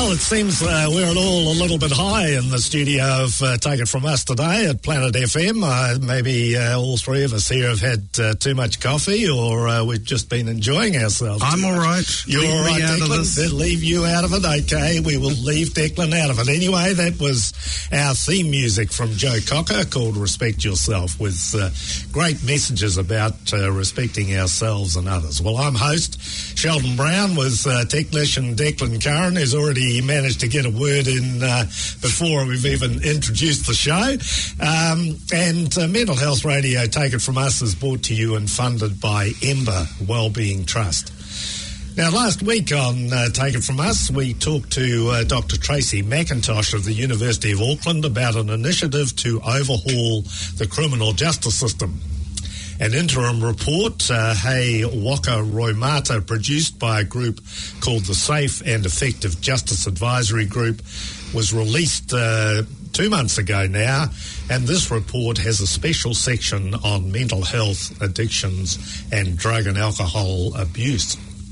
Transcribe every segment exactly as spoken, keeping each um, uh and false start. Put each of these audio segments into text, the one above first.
Well, it seems uh, we're all a little bit high in the studio of uh, Take It From Us today at Planet F M. Uh, maybe uh, all three of us here have had uh, too much coffee, or uh, we've just been enjoying ourselves. I'm all right. You're leave all right, out Declan? Of this. Leave you out of it? Okay, we will leave Declan out of it. Anyway, that was our theme music from Joe Cocker called Respect Yourself, with uh, great messages about uh, respecting ourselves and others. Well, I'm host Sheldon Brown with uh, technician Declan Curran, who's already managed to get a word in uh, before we've even introduced the show. Um, and uh, Mental Health Radio, Take It From Us, is brought to you and funded by Ember Wellbeing Trust. Now, last week on uh, Take It From Us, we talked to uh, Doctor Tracy McIntosh of the University of Auckland about an initiative to overhaul the criminal justice system. An interim report, uh, Hei Waka Roimata, produced by a group called the Safe and Effective Justice Advisory Group, was released uh, two months ago now, and this report has a special section on mental health, addictions and drug and alcohol abuse.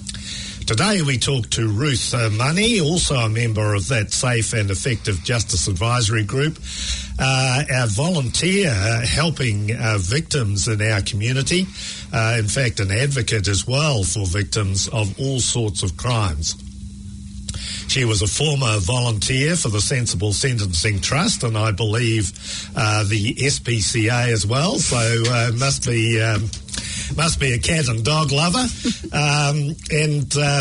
Today we talk to Ruth uh, Money, also a member of that Safe and Effective Justice Advisory Group, uh, our volunteer uh, helping uh, victims in our community, uh, in fact an advocate as well for victims of all sorts of crimes. She was a former volunteer for the Sensible Sentencing Trust, and I believe uh, the S P C A as well, so uh, must be... Um, Must be a cat and dog lover. um, and uh,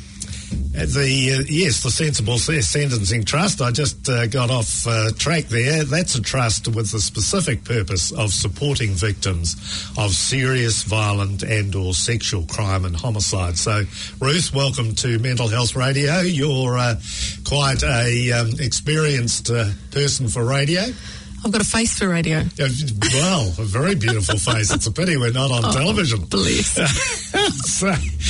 the, uh, yes, the Sensible Sentencing Trust, I just uh, got off uh, track there. That's a trust with the specific purpose of supporting victims of serious, violent and or sexual crime and homicide. So, Ruth, welcome to Mental Health Radio. You're uh, quite a um, experienced uh, person for radio. I've got a face for radio. Well, a very beautiful face. It's a pity we're not on oh, television. Please. so,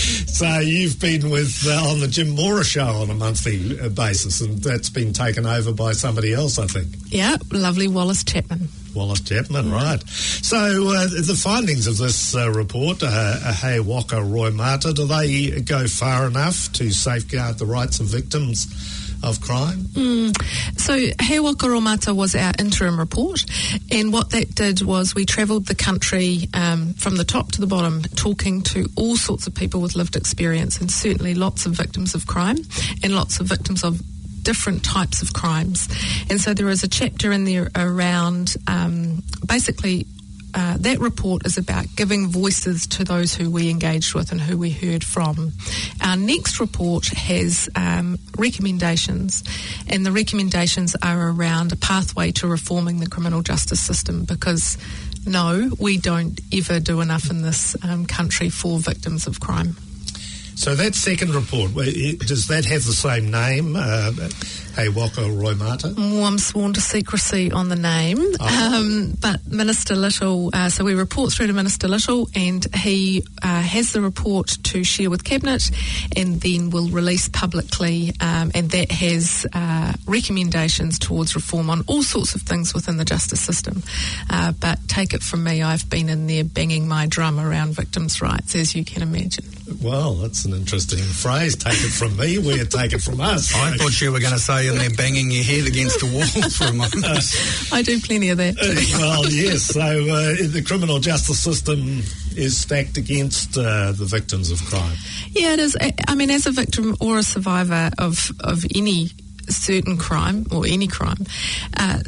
so you've been with uh, on the Jim Mora show on a monthly uh, basis, and that's been taken over by somebody else, I think. Yeah, lovely Wallace Chapman. Wallace Chapman, yeah. Right. So uh, the findings of this uh, report, uh, Hei Waka Roimata, do they go far enough to safeguard the rights of victims of crime? Mm. So Hei Waka Roimata was our interim report, and what that did was we travelled the country um, from the top to the bottom, talking to all sorts of people with lived experience, and certainly lots of victims of crime and lots of victims of different types of crimes. And so there is a chapter in there around um, basically Uh, that report is about giving voices to those who we engaged with and who we heard from. Our next report has um, recommendations, and the recommendations are around a pathway to reforming the criminal justice system, because no, we don't ever do enough in this um, country for victims of crime. So that second report, does that have the same name, uh, Hei Waka Roimata? Well, I'm sworn to secrecy on the name, oh. um, but Minister Little, uh, so we report through to Minister Little, and he uh, has the report to share with Cabinet, and then will release publicly, um, and that has uh, recommendations towards reform on all sorts of things within the justice system. Uh, but take it from me, I've been in there banging my drum around victims' rights, as you can imagine. Well, that's an interesting phrase. Take it from me, we're take it from us. I thought you were going to say in there banging your head against a wall for a moment. I do plenty of that too. Uh, well, yes. So uh, the criminal justice system is stacked against uh, the victims of crime. Yeah, it is. I mean, as a victim or a survivor of, of any certain crime or any crime, uh,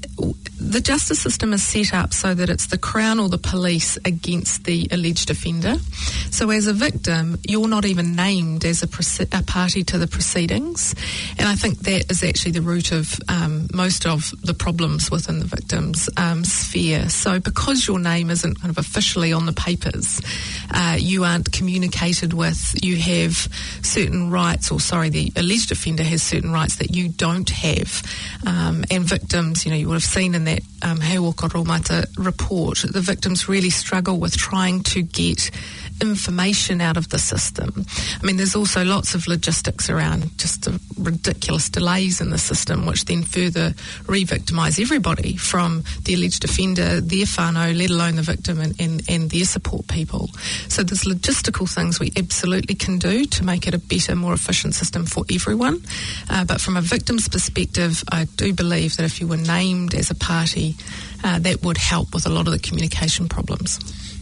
the justice system is set up so that it's the Crown or the police against the alleged offender. So as a victim, you're not even named as a, proce- a party to the proceedings. And I think that is actually the root of um, most of the problems within the victim's um, sphere. So because your name isn't kind of officially on the papers, uh, you aren't communicated with, you have certain rights, or sorry, the alleged offender has certain rights that you don't have. Um, and victims, you know, you would have seen in that that um, He Waka Raumata report, the victims really struggle with trying to get information out of the system. I mean, there's also lots of logistics around just the ridiculous delays in the system, which then further re-victimise everybody, from the alleged offender, their whānau, let alone the victim and, and, and their support people. So there's logistical things we absolutely can do to make it a better, more efficient system for everyone. Uh, but from a victim's perspective, I do believe that if you were named as a party, uh, that would help with a lot of the communication problems.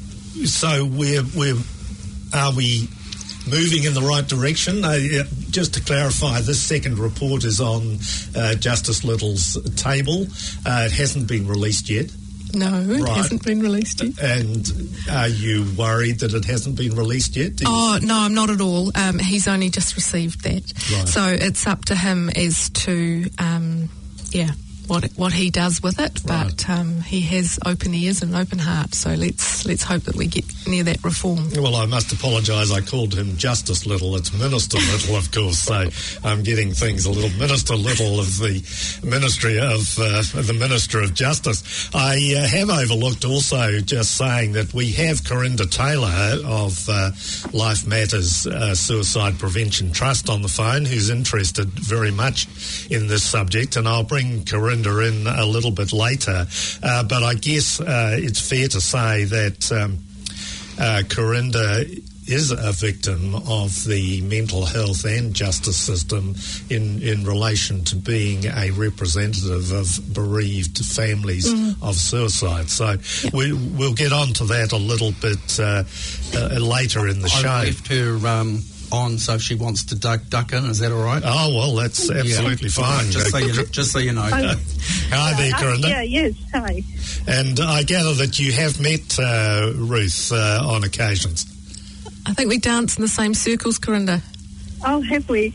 So we're, we're, are we moving in the right direction? Uh, just to clarify, this second report is on uh, Justice Little's table. Uh, it hasn't been released yet. No, it right. hasn't been released yet. And are you worried that it hasn't been released yet? Oh, no, I'm not at all. Um, he's only just received that. Right. So it's up to him as to, um, yeah, what what he does with it, Right. but um, he has open ears and an open heart, so let's let's hope that we get near that reform. Well, I must apologise, I called him Justice Little. It's Minister Little, of course, so I'm getting things a little. Minister Little of the Ministry of uh, the Minister of Justice. I uh, have overlooked also just saying that we have Corinda Taylor of uh, Life Matters uh, Suicide Prevention Trust on the phone, who's interested very much in this subject, and I'll bring Corinda in a little bit later, uh, but I guess uh, it's fair to say that um, uh, Corinda is a victim of the mental health and justice system in, in relation to being a representative of bereaved families mm. of suicide. So yep. we, we'll get on to that a little bit uh, uh, later in the I show. I left her um, on, so if she wants to duck, duck in, is that all right? Oh, well, that's absolutely yeah. fine. Just so, you, just so you know. Uh, hi there, Corinda. Uh, yeah, yes, hi. And I gather that you have met uh, Ruth uh, on occasions. I think we dance in the same circles, Corinda. Oh, have we?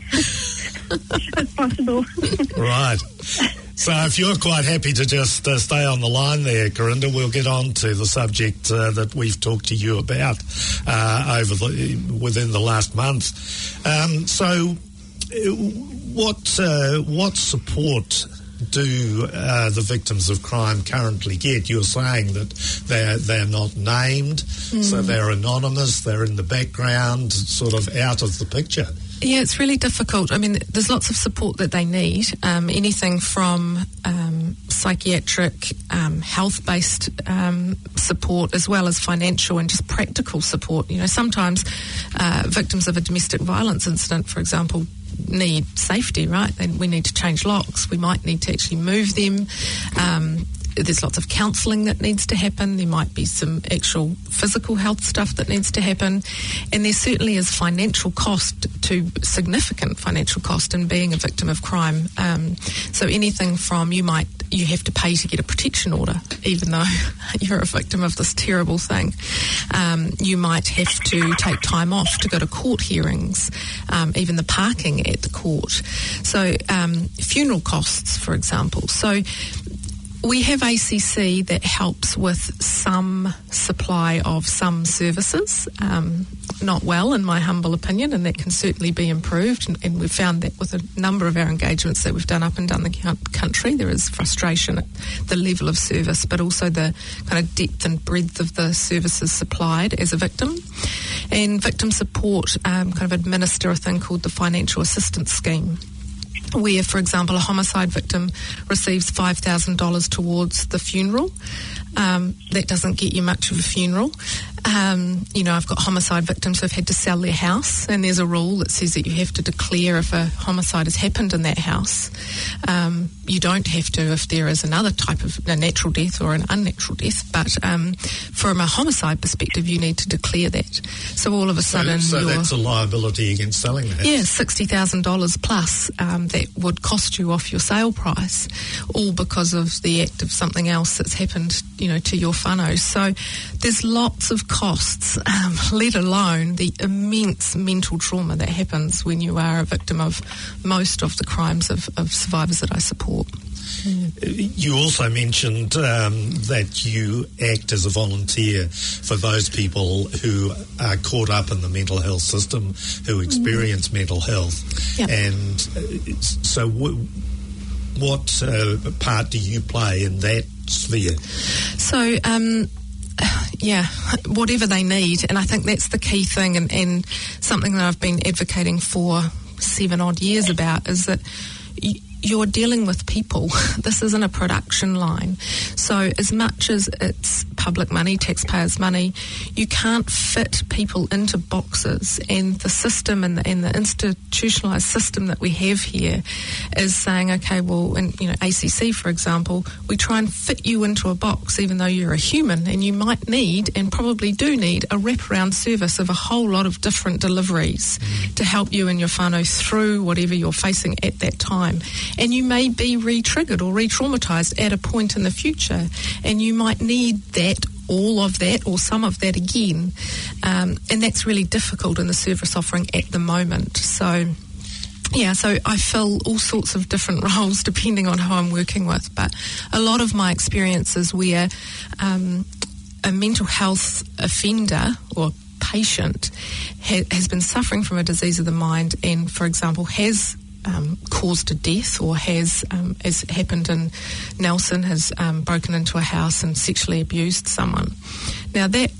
It's possible. Right. So if you're quite happy to just uh, stay on the line there, Corinda, we'll get on to the subject uh, that we've talked to you about uh, over the, within the last month. Um, so what uh, what support do uh, the victims of crime currently get? You're saying that they're, they're not named, mm. so they're anonymous, they're in the background, sort of out of the picture. Yeah, it's really difficult. I mean, there's lots of support that they need, um, anything from um, psychiatric, um, health-based um, support, as well as financial and just practical support. You know, sometimes uh, victims of a domestic violence incident, for example, need safety, right? Then we need to change locks. We might need to actually move them. Um, there's lots of counselling that needs to happen. There might be some actual physical health stuff that needs to happen. And there certainly is financial cost, to significant financial cost in being a victim of crime. Um, so anything from you might, you have to pay to get a protection order, even though you're a victim of this terrible thing. Um, you might have to take time off to go to court hearings, um, even the parking at the court. So um, funeral costs, for example. So we have A C C that helps with some supply of some services, um, not well in my humble opinion, and that can certainly be improved, and, and we've found that with a number of our engagements that we've done up and down the country. There is frustration at the level of service, but also the kind of depth and breadth of the services supplied as a victim. And victim support um, kind of administer a thing called the Financial Assistance Scheme, where, for example, a homicide victim receives five thousand dollars towards the funeral. Um, that doesn't get you much of a funeral. Um, you know, I've got homicide victims who have had to sell their house, and there's a rule that says that you have to declare if a homicide has happened in that house. Um, you don't have to if there is another type of a natural death or an unnatural death, but um, from a homicide perspective, you need to declare that. So all of a sudden, so, so you're, that's a liability against selling the house. Yeah, sixty thousand dollars plus um, that would cost you off your sale price, all because of the act of something else that's happened, you know, to your whānau. So there's lots of costs, um, let alone the immense mental trauma that happens when you are a victim of most of the crimes of, of survivors that I support. Mm. You also mentioned um, that you act as a volunteer for those people who are caught up in the mental health system, who experience mm. mental health. Yep. And uh, so w- what uh, part do you play in that sphere? So, um, yeah, whatever they need. And I think that's the key thing, and, and something that I've been advocating for seven odd years about is that y- you're dealing with people. This isn't a production line. So as much as it's public money, taxpayers' money, you can't fit people into boxes. And the system and the, and the institutionalised system that we have here is saying, okay, well, in you know, A C C, for example, we try and fit you into a box even though you're a human, and you might need, and probably do need, a wraparound service of a whole lot of different deliveries mm. to help you and your whānau through whatever you're facing at that time. And you may be re-triggered or re-traumatised at a point in the future, and you might need that, all of that, or some of that again. Um, and that's really difficult in the service offering at the moment. So, yeah, so I fill all sorts of different roles depending on who I'm working with. But a lot of my experience is where um, a mental health offender or patient ha- has been suffering from a disease of the mind and, for example, has Um, caused a death, or has, um, as happened in Nelson, has um, broken into a house and sexually abused someone. Now, that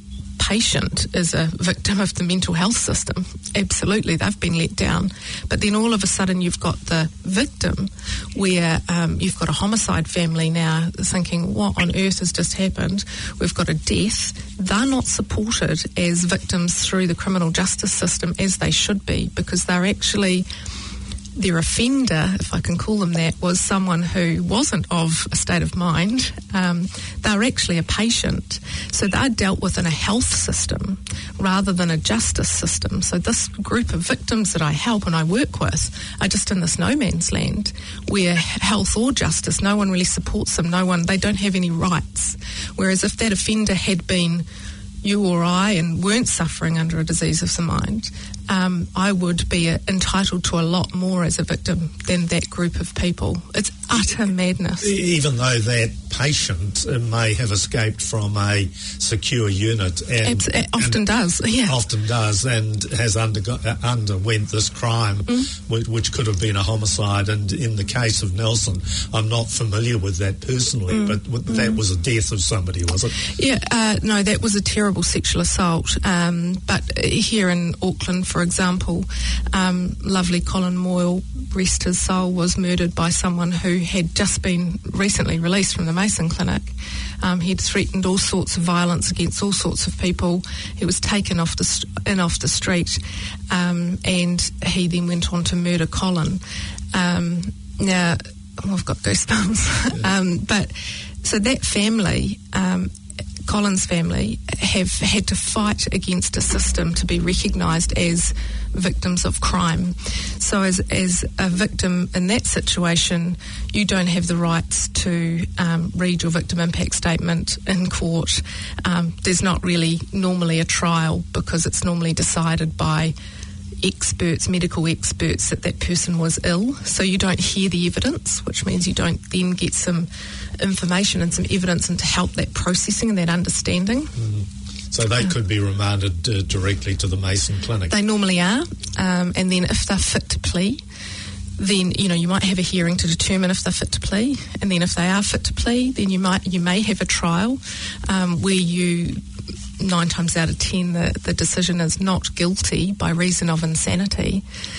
patient is a victim of the mental health system. Absolutely, they've been let down. But then all of a sudden you've got the victim where um, you've got a homicide family now thinking, what on earth has just happened? We've got a death. They're not supported as victims through the criminal justice system as they should be, because they're actually... their offender, if I can call them that, was someone who wasn't of a state of mind. Um, they're actually a patient. So they're dealt with in a health system rather than a justice system. So this group of victims that I help and I work with are just in this no man's land where health or justice, no one really supports them. No one, they don't have any rights. Whereas if that offender had been you or I and weren't suffering under a disease of the mind, um, I would be uh, entitled to a lot more as a victim than that group of people. It's utter madness. Even though that patient uh, may have escaped from a secure unit, and Abs- it often and does, yeah, often does, and has undergo- uh, underwent this crime, mm. which, which could have been a homicide. And in the case of Nelson, I'm not familiar with that personally, mm. but w- that mm. was a death of somebody, was it? Yeah, uh, no, that was a terrible sexual assault. Um, but here in Auckland, for example, um, lovely Colin Moyle, rest his soul, was murdered by someone who had just been recently released from the Mason Clinic. Um, he'd threatened all sorts of violence against all sorts of people. He was taken off the st- in off the street, um, and he then went on to murder Colin. Um, now, oh, I've got goosebumps. Yeah. um, but so that family, um, Colin's family, have had to fight against a system to be recognised as victims of crime. So as as a victim in that situation, you don't have the rights to um, read your victim impact statement in court. Um, there's not really normally a trial because it's normally decided by experts, medical experts, that that person was ill. So you don't hear the evidence, which means you don't then get some information and some evidence and to help that processing and that understanding. Mm. So they could be remanded uh, directly to the Mason Clinic. They normally are, um, and then if they're fit to plea, then you know you might have a hearing to determine if they're fit to plea, and then if they are fit to plea, then you might you may have a trial um, where you nine times out of ten the, the decision is not guilty by reason of insanity.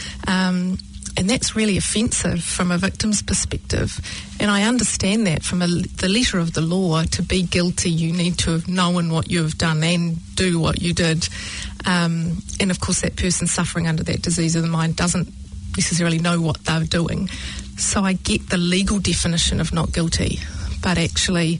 Um, And that's really offensive from a victim's perspective. And I understand that from a, the letter of the law. To be guilty, you need to have known what you have done and do what you did. Um, and, of course, that person suffering under that disease of the mind doesn't necessarily know what they're doing. So I get the legal definition of not guilty, but actually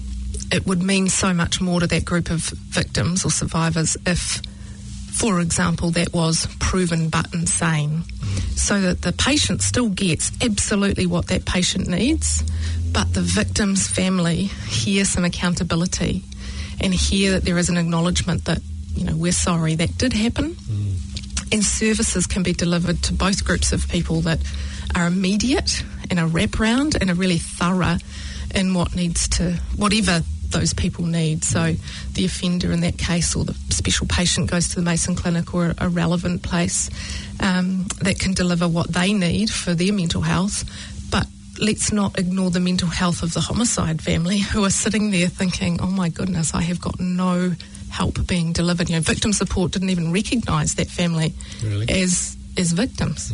it would mean so much more to that group of victims or survivors if, for example, that was proven but insane, so that the patient still gets absolutely what that patient needs, but the victim's family hear some accountability and hear that there is an acknowledgement that, you know, we're sorry that did happen. Mm. And services can be delivered to both groups of people that are immediate and a wraparound and are really thorough in what needs to, whatever those people need. So the offender in that case, or the special patient, goes to the Mason Clinic or a relevant place um, that can deliver what they need for their mental health. But let's not ignore the mental health of the homicide family who are sitting there thinking, oh my goodness, I have got no help being delivered. You know, victim support didn't even recognise that family really? as as victims.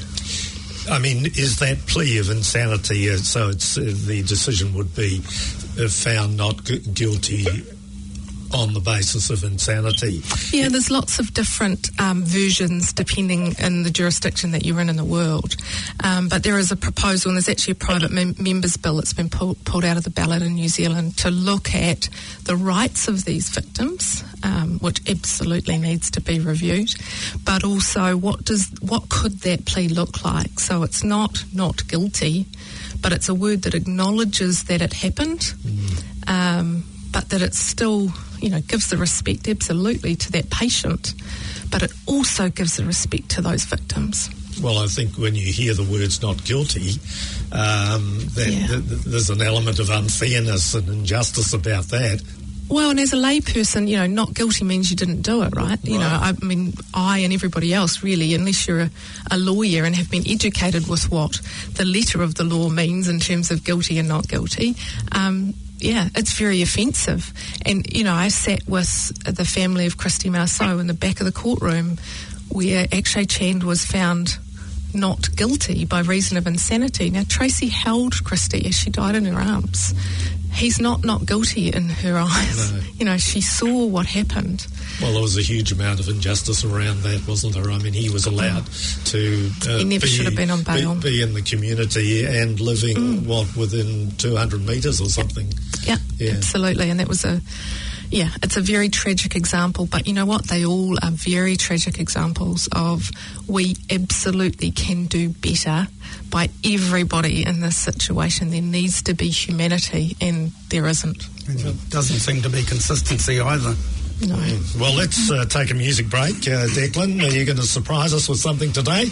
Mm. I mean, is that plea of insanity, uh, so it's uh, the decision would be uh, found not gu- guilty on the basis of insanity? Yeah, there's lots of different um, versions depending in the jurisdiction that you're in in the world. Um, but there is a proposal, and there's actually a private mem- members bill that's been pull- pulled out of the ballot in New Zealand to look at the rights of these victims, um, which absolutely needs to be reviewed, but also what does what could that plea look like? So it's not not guilty, but it's a word that acknowledges that it happened, mm. um, but that it's still, you know, gives the respect absolutely to that patient, but it also gives the respect to those victims. Well, I think when you hear the words not guilty, um, that Yeah. th- th- there's an element of unfairness and injustice about that. Well, and as a layperson, you know, not guilty means you didn't do it, right? You know, I mean, I and everybody else really, unless you're a, a lawyer and have been educated with what the letter of the law means in terms of guilty and not guilty, um, yeah, it's very offensive. And, you know, I sat with the family of Christy Marceau in the back of the courtroom where Akshay Chand was found not guilty by reason of insanity. Now, Tracy held Christy as she died in her arms. He's not not guilty in her eyes. No. You know, she saw what happened. Well, there was a huge amount of injustice around that, wasn't there? I mean, he was allowed to uh, He never be, should have been on bail. Be, be in the community and living, mm. what, within two hundred metres or something. Yeah, Yeah. absolutely. And that was a, yeah, it's a very tragic example. But you know what? They all are very tragic examples of we absolutely can do better by everybody in this situation. There needs to be humanity, and there isn't. It doesn't seem to be consistency either. No. Mm. Well, let's uh, take a music break. Uh, Declan, are you going to surprise us with something today?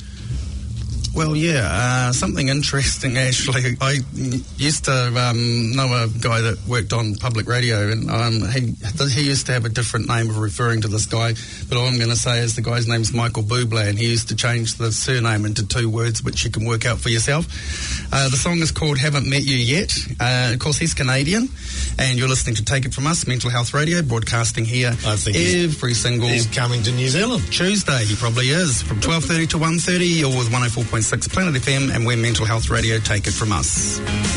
Well, yeah, uh, something interesting actually. I used to um, know a guy that worked on public radio, and um, he he used to have a different name of referring to this guy, but all I'm going to say is the guy's name's Michael Bublé, and he used to change the surname into two words, which you can work out for yourself. Uh, the song is called Haven't Met You Yet. Uh, of course, he's Canadian, and you're listening to Take It From Us, Mental Health Radio, broadcasting here I think every single... He's coming to New Zealand. Tuesday, he probably is, from twelve thirty to one thirty, or with one oh four point six Planet F M, and we're Mental Health Radio. Take it from us.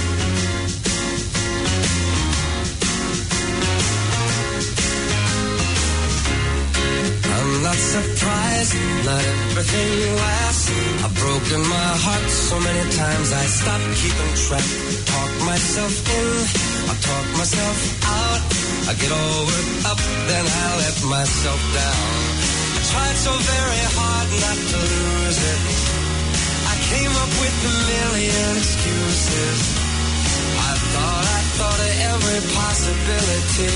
I'm not surprised, not everything lasts. I've broken my heart so many times I stopped keeping track. Talk myself in, I talk myself out. I get all worked up, then I let myself down. I tried so very hard not to lose it. I came up with a million excuses. I thought, I thought of every possibility.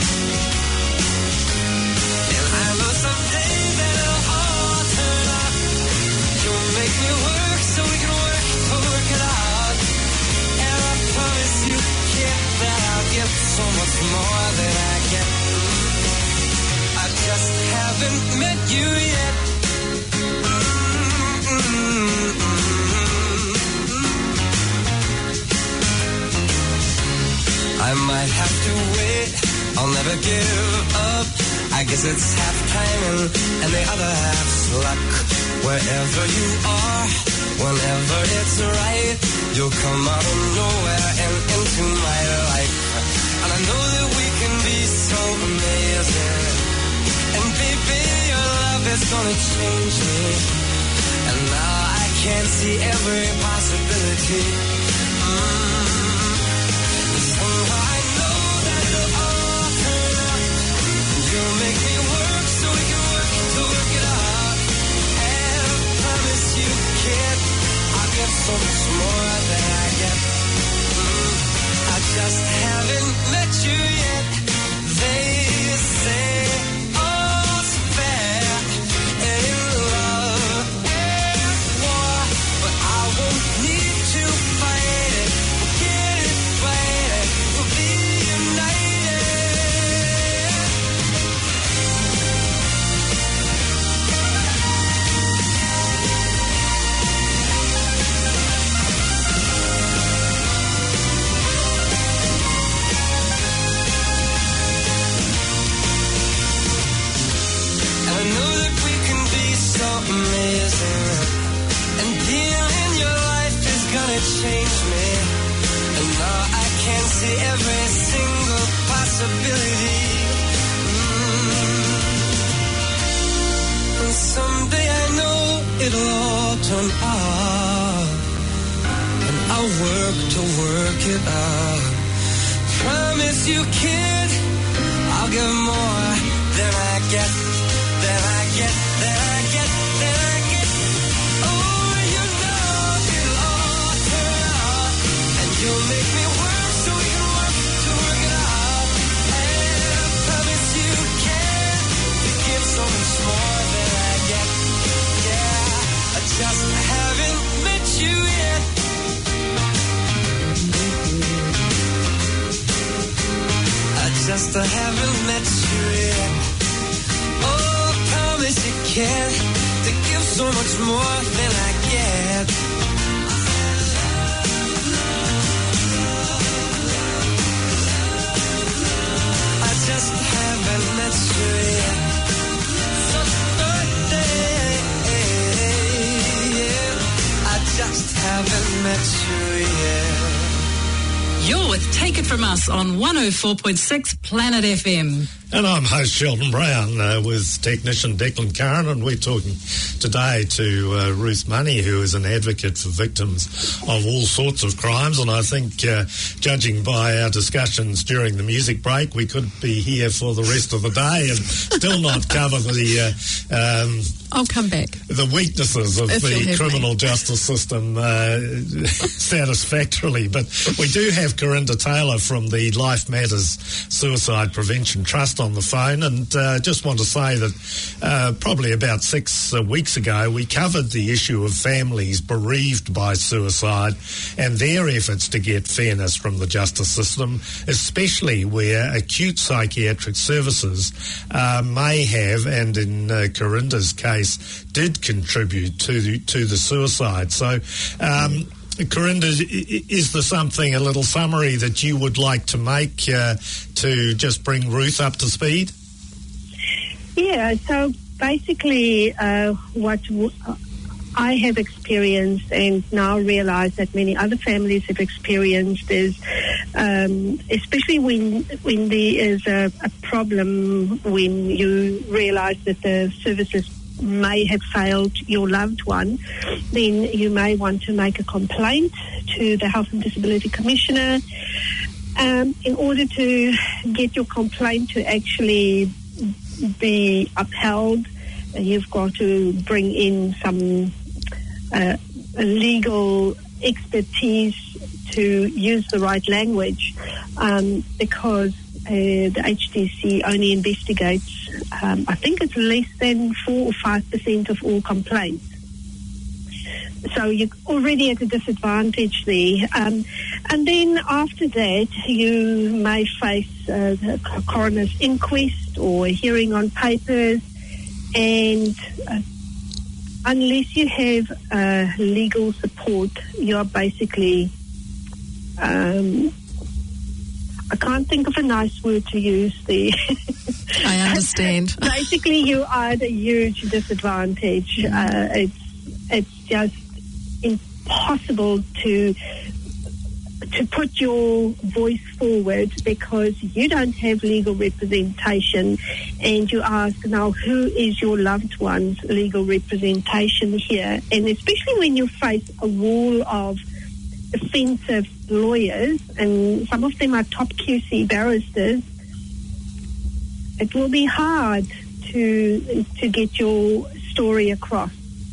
And I know someday that it'll all turn out. You'll make me work so we can work to work it out. And I promise you, kid, that I'll get so much more than I get. I just haven't met you yet. I might have to wait, I'll never give up. I guess it's half timing and the other half's luck. Wherever you are, whenever it's right, you'll come out of nowhere and into my life. And I know that we can be so amazing. And baby, your love is gonna change me. And now I can see every possibility. Mm. Somehow I know that it'll all turn out. You'll make me work so we can work to work it out. And I promise you, kid, I'll get so much more than I get. Mm. I just haven't met you yet. They say all's fair in love and war, but I won't need to fight it. changed me, and now I can see every single possibility. Mm. And someday I know it'll all turn out, and I'll work to work it out. Promise you, kid, I'll give more than I get, than I get, than I get, than I get. Oh, you know it'll all turn out, and you'll make me work so we can work to work it out. And I promise you, kid, to give so much more than I get. Yeah, I just haven't met you yet. Just I haven't met you yet. Oh, promise you can, to give so much more than I get. I just haven't met you yet. Someday, I just haven't met you yet. You're with Take It From Us on one oh four point six Planet F M. And I'm host Sheldon Brown uh, with technician Declan Curran, and we're talking today to uh, Ruth Money, who is an advocate for victims of all sorts of crimes. And I think, uh, judging by our discussions during the music break, we could be here for the rest of the day and still not cover the uh, um, I'll come back. the weaknesses of If the you'll have criminal me. justice system uh, satisfactorily. But we do have Corinda Taylor from the Life Matters Suicide Prevention Trust on the phone, and uh, just want to say that uh, probably about six uh, weeks ago we covered the issue of families bereaved by suicide and their efforts to get fairness from the justice system, especially where acute psychiatric services uh, may have, and in uh, Corinda's case, did contribute to the, to the suicide. So, um, Corinda, is there something, a little summary that you would like to make uh, to just bring Ruth up to speed? Yeah, so basically uh, what w- I have experienced and now realize that many other families have experienced is, um, especially when when there is a, a problem, when you realize that the services may have failed your loved one, then you may want to make a complaint to the Health and Disability Commissioner. Um, in order to get your complaint to actually be upheld, you've got to bring in some uh, legal expertise to use the right language, um, because Uh, the H D C only investigates, um, I think it's less than four or five percent of all complaints. So you're already at a disadvantage there. Um, and then after that, you may face uh, the coroner's inquest or a hearing on papers, and uh, unless you have uh, legal support, you're basically... Um, I can't think of a nice word to use there. I understand. Basically, you are at a huge disadvantage. Uh, it's it's just impossible to to put your voice forward because you don't have legal representation, and you ask now, who is your loved one's legal representation here? And especially when you face a wall of offensive lawyers, and some of them are top Q C barristers, it will be hard to to get your story across.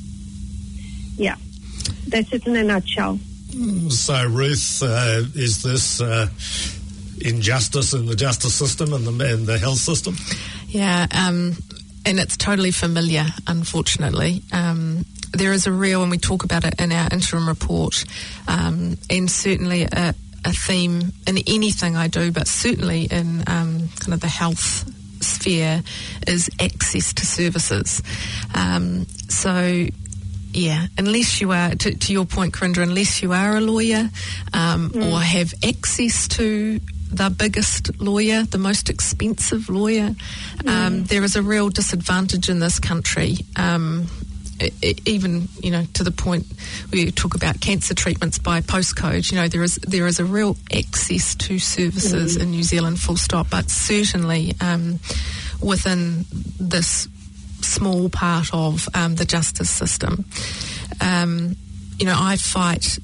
Yeah, that's it in a nutshell. So, Ruth, uh, is this uh, injustice in the justice system and the, and the health system? Yeah, um, and it's totally familiar, unfortunately. Um, there is a real, and we talk about it in our interim report, um, and certainly a, a theme in anything I do, but certainly in um, kind of the health sphere, is access to services. Um, so, yeah, unless you are, to, to your point, Corinda, unless you are a lawyer um, mm. or have access to the biggest lawyer, the most expensive lawyer, mm. um, there is a real disadvantage in this country. Um, even, you know, to the point we talk about cancer treatments by postcode, you know, there is there is a real access to services mm. in New Zealand, full stop, but certainly um, within this small part of um, the justice system. Um, you know, I fight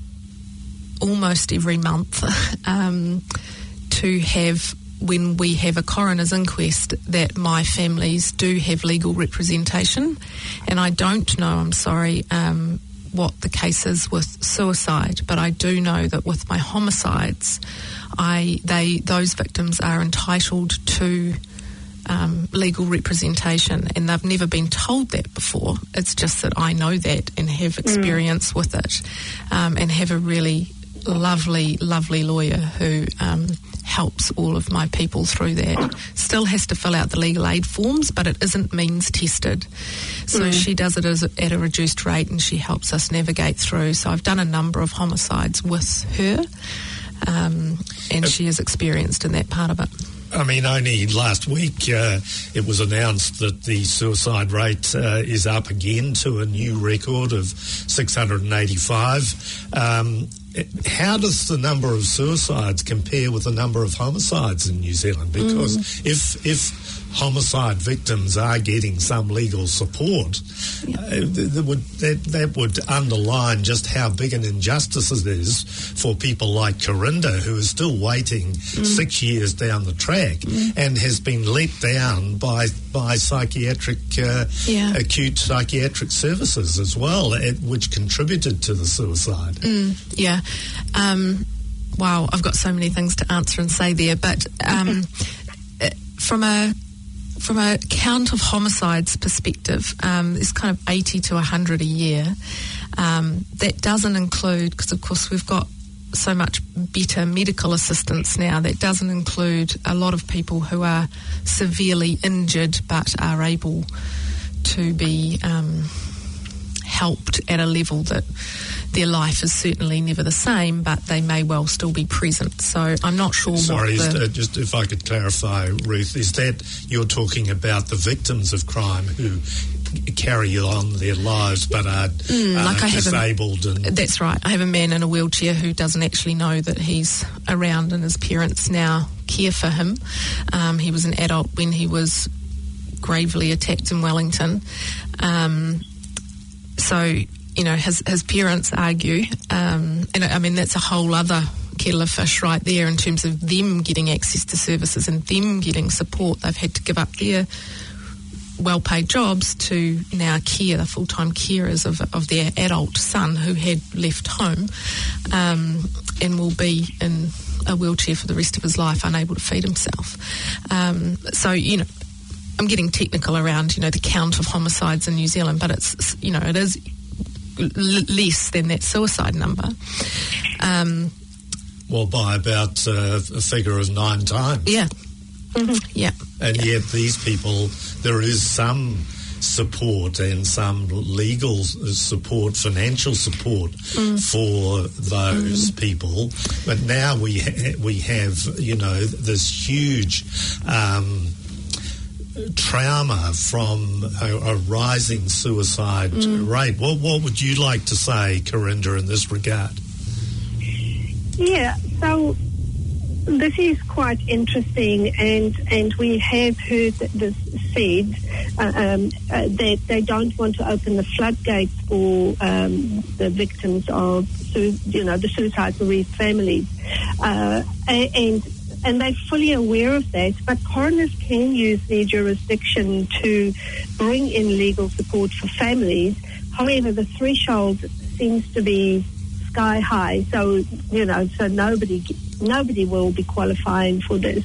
almost every month um, to have, when we have a coroner's inquest, that my families do have legal representation. And I don't know, I'm sorry, um, what the case is with suicide, but I do know that with my homicides, I they those victims are entitled to um, legal representation, and they've never been told that before. It's just that I know that and have experience mm. with it, um, and have a really lovely, lovely lawyer who um, helps all of my people through that. Still has to fill out the legal aid forms, but it isn't means tested. So mm. she does it as a, at a reduced rate, and she helps us navigate through. So I've done a number of homicides with her, um, and uh, she is experienced in that part of it. I mean, only last week uh, it was announced that the suicide rate uh, is up again to a new record of six hundred eighty-five. Um, how does the number of suicides compare with the number of homicides in New Zealand? Because mm. if if homicide victims are getting some legal support, yep. uh, that, would, that, that would underline just how big an injustice it is for people like Corinda, who is still waiting mm. six years down the track mm. and has been let down by by psychiatric, uh, yeah. acute psychiatric services as well, at, which contributed to the suicide. Mm, yeah. Um, wow, I've got so many things to answer and say there, but um, from a From a count of homicides perspective, um, it's kind of eighty to one hundred a year. Um, that doesn't include, because of course we've got so much better medical assistance now, that doesn't include a lot of people who are severely injured but are able to be um, helped at a level that their life is certainly never the same, but they may well still be present. So I'm not sure Sorry, what the... uh, just if I could clarify, Ruth, is that you're talking about the victims of crime who carry on their lives but are mm, uh, like I disabled? Have a, and that's right. I have a man in a wheelchair who doesn't actually know that he's around, and his parents now care for him. Um, he was an adult when he was gravely attacked in Wellington. Um, so... You know, his, his parents argue, um, and I mean, that's a whole other kettle of fish right there in terms of them getting access to services and them getting support. They've had to give up their well-paid jobs to now care, the full-time carers of, of their adult son who had left home um, and will be in a wheelchair for the rest of his life, unable to feed himself. Um, so, you know, I'm getting technical around, you know, the count of homicides in New Zealand, but it's, you know, it is less than that suicide number. Um, well, by about uh, a figure of nine times. Yeah. Mm-hmm. Yeah. And yeah. yet these people, there is some support and some legal support, financial support mm. for those mm. people. But now we ha- we have, you know, this huge... Um, trauma from a, a rising suicide mm. rate. What, what would you like to say, Corinda, in this regard? Yeah, so this is quite interesting, and, and we have heard this said uh, um, uh, that they don't want to open the floodgates for um, the victims of, you know, the suicide bereaved families, uh, and And they're fully aware of that, but coroners can use their jurisdiction to bring in legal support for families. However, the threshold seems to be sky high, so, you know, so nobody nobody will be qualifying for this.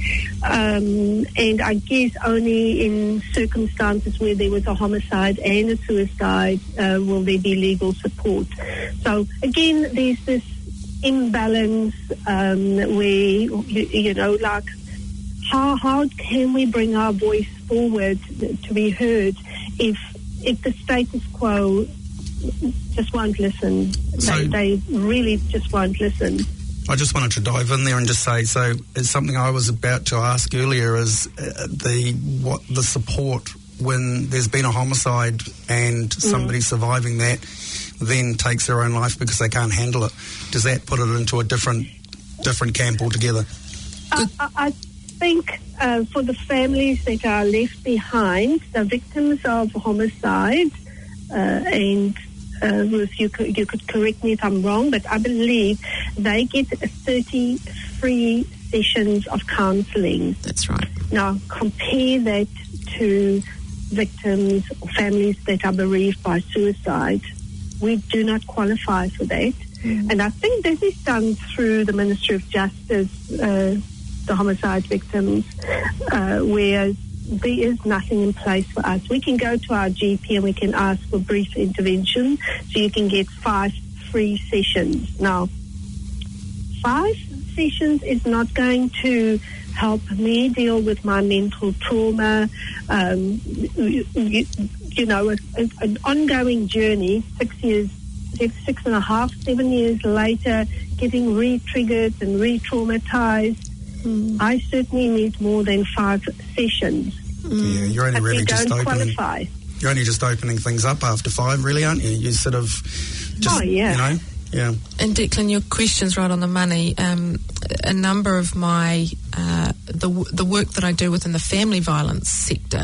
Um, and I guess only in circumstances where there was a homicide and a suicide uh, will there be legal support. So, again, there's this imbalance um, where, you, you know, like how how can we bring our voice forward to be heard if if the status quo just won't listen? So they, they really just won't listen. I just wanted to dive in there and just say, so it's something I was about to ask earlier is uh, the what the support when there's been a homicide and somebody mm. surviving that then takes their own life because they can't handle it? Does that put it into a different different camp altogether? I, I, I think uh, for the families that are left behind, the victims of homicide, uh, and uh, Ruth, you could, you could correct me if I'm wrong, but I believe they get thirty free sessions of counselling. That's right. Now, compare that to victims or families that are bereaved by suicide. We do not qualify for that. Mm. And I think this is done through the Ministry of Justice, uh, the homicide victims, uh, whereas there is nothing in place for us. We can go to our G P and we can ask for brief intervention, so you can get five free sessions. Now, five sessions is not going to help me deal with my mental trauma. Um, you, you know, a, a, an ongoing journey, six years, six, six and a half, seven years later, getting re-triggered and re-traumatized. Mm. I certainly need more than five sessions. Mm. Yeah, you're only but really just don't opening. Qualify. You're only just opening things up after five, really, aren't you? You sort of just, oh, yeah. you know, yeah. And Declan, your question's right on the money. Um, a number of my uh, the the work that I do within the family violence sector,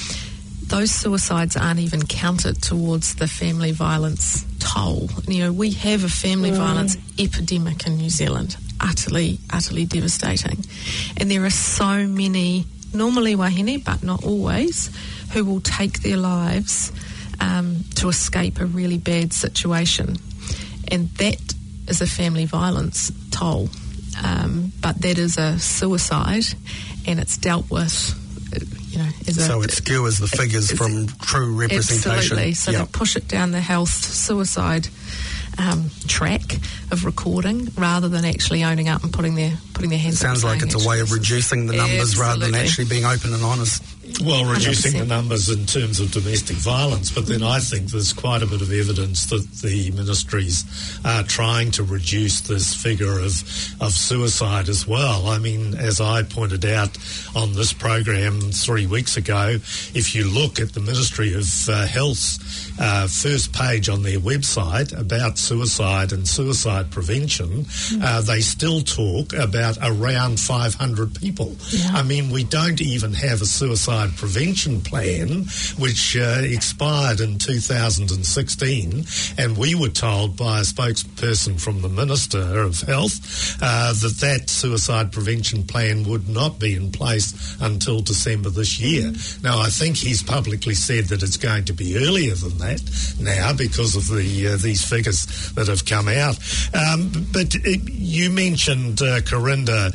those suicides aren't even counted towards the family violence toll. You know, we have a family mm. violence epidemic in New Zealand, utterly, utterly devastating. And there are so many, normally wahine, but not always, who will take their lives um, to escape a really bad situation. And that is a family violence toll. Um, but that is a suicide, and it's dealt with, you know, as a... So it skewers the figures from true representation. Absolutely. So yep. they push it down the health suicide um, track of recording rather than actually owning up and putting their putting their hands it sounds up. like it's a way of reducing the numbers Absolutely. rather than actually being open and honest. Well, reducing one hundred percent. the numbers in terms of domestic violence, but then I think there's quite a bit of evidence that the ministries are trying to reduce this figure of, of suicide as well. I mean, as I pointed out on this program three weeks ago, if you look at the Ministry of uh, Health's uh, first page on their website about suicide and suicide prevention, mm. uh, they still talk about around five hundred people. Yeah. I mean, we don't even have a suicide prevention plan, which uh, expired in two thousand sixteen, and we were told by a spokesperson from the Minister of Health uh, that that suicide prevention plan would not be in place until December this year. Mm. Now, I think he's publicly said that it's going to be earlier than that now because of the uh, these figures that have come out. Um, but uh, you mentioned, uh, Corinda,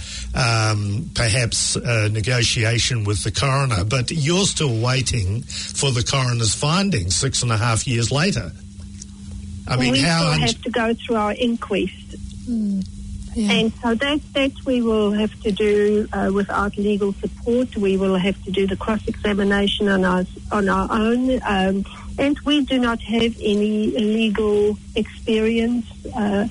um, perhaps uh, negotiation with the coroner, but you're still waiting for the coroner's findings six and a half years later. I mean, we how still un- have to go through our inquest. Mm. Yeah. And so that, that we will have to do uh, without legal support. We will have to do the cross-examination on our, on our own. Um, and we do not have any legal experience. Uh,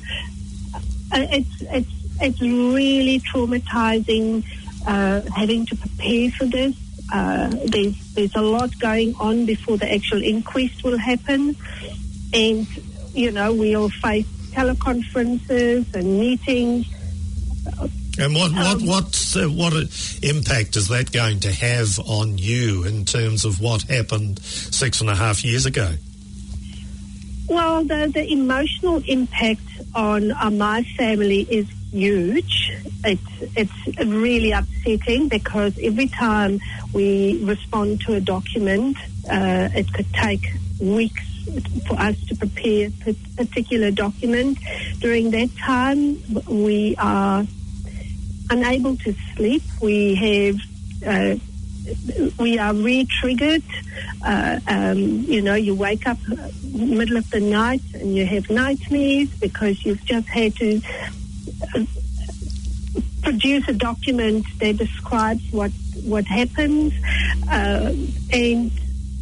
it's, it's, it's really traumatizing uh, having to prepare for this. Uh, there's there's a lot going on before the actual inquest will happen, and you know we'll face teleconferences and meetings. And what what um, what uh, what impact is that going to have on you in terms of what happened six and a half years ago? Well, the the emotional impact on uh, my family is huge. It's it's really upsetting because every time we respond to a document, uh, it could take weeks for us to prepare a particular document. During that time, we are unable to sleep. We have uh, we are re-triggered. Uh, um, you know, you wake up middle of the night and you have nightmares because you've just had to uh, produce a document that describes what what happens, uh, and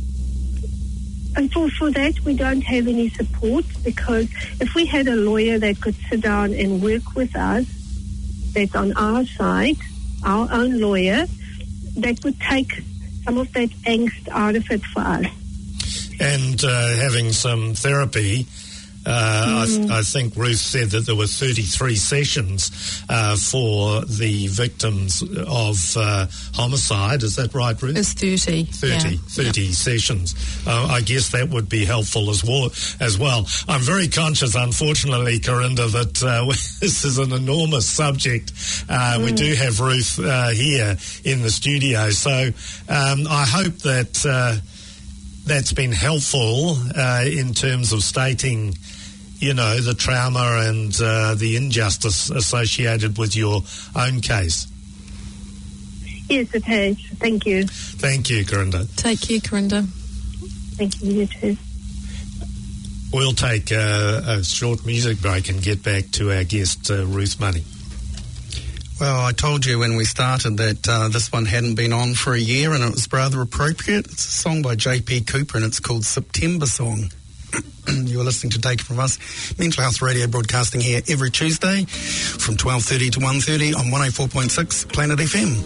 and for, for that we don't have any support, because if we had a lawyer that could sit down and work with us, that's on our side, our own lawyer, that would take some of that angst out of it for us. And uh, having some therapy. Uh, mm. I, th- I think Ruth said that there were thirty-three sessions uh, for the victims of uh, homicide. Is that right, Ruth? It's thirty. thirty, yeah. thirty yeah. sessions. Uh, I guess that would be helpful as well. As well. I'm very conscious, unfortunately, Corinda, that uh, this is an enormous subject. Uh, mm. We do have Ruth uh, here in the studio, so um, I hope that uh, that's been helpful uh, in terms of stating, you know, the trauma and uh, the injustice associated with your own case. Yes, it has. Thank you. Thank you, Corinda. Take care, Corinda. Thank you, you too. We'll take uh, a short music break and get back to our guest, uh, Ruth Money. Well, I told you when we started that uh, this one hadn't been on for a year, and it was rather appropriate. It's a song by J P Cooper, and it's called September Song. You're listening to Take It From Us, Mental Health Radio, broadcasting here every Tuesday from twelve thirty to one thirty on one oh four point six Planet F M.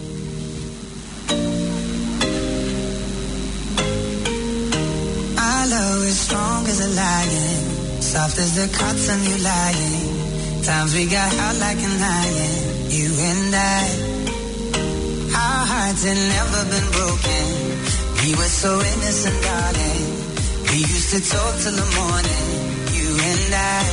Our love is strong as a lion, soft as the cuts on you lying. Times we got hot like an iron, you and I. Our hearts had never been broken. We were so innocent, darling. We used to talk till the morning, you and I.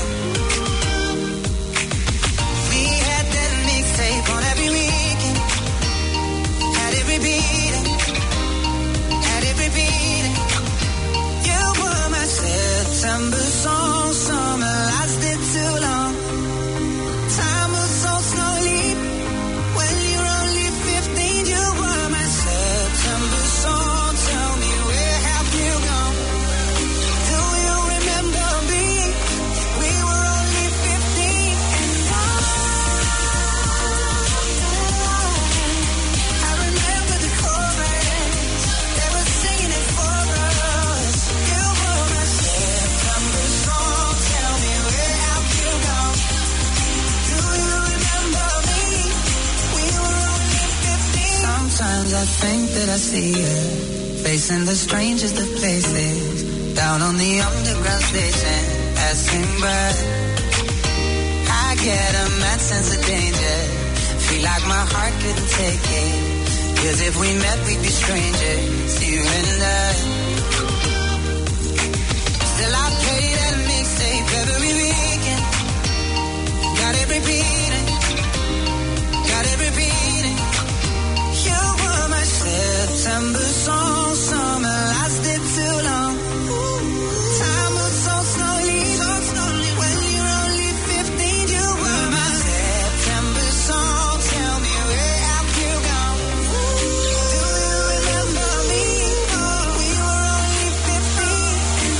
We had that mixtape on every weekend. Had it repeating, had it repeating. You were my September song, summer lasted too long. Time was so slowly, when you're only fifteen. You were my September song, tell me where have you gone? Sometimes I think that I see her facing the strangest of places, down on the underground station, passing by. I get a mad sense of danger, feel like my heart couldn't take it, 'cause if we met we'd be strangers, you and I. Still I play that mixtape every weekend, got it repeating, got it repeating. You were my September song, summer lasted too long. Time was so slowly, so slowly. When you're only fifteen, you were my September song. Tell me where have you gone? Do you remember me? We were only fifteen.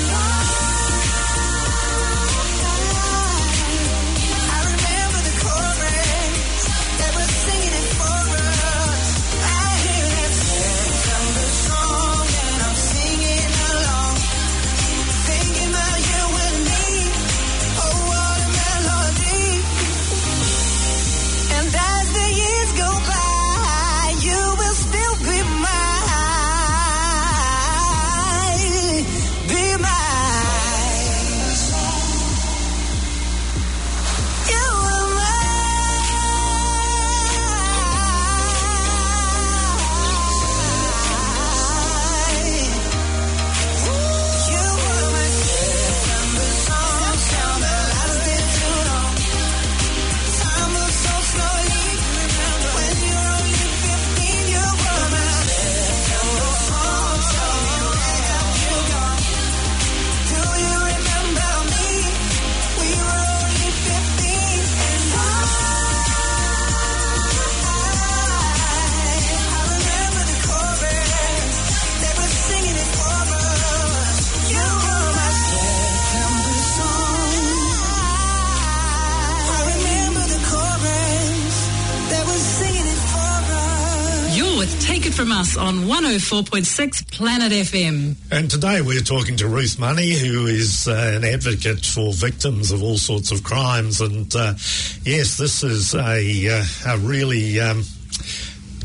I remember the chorus, they were singing it for us. Take It From Us on one oh four point six Planet F M. And today we're talking to Ruth Money, who is uh, an advocate for victims of all sorts of crimes. And uh, yes, this is a, uh, a really um,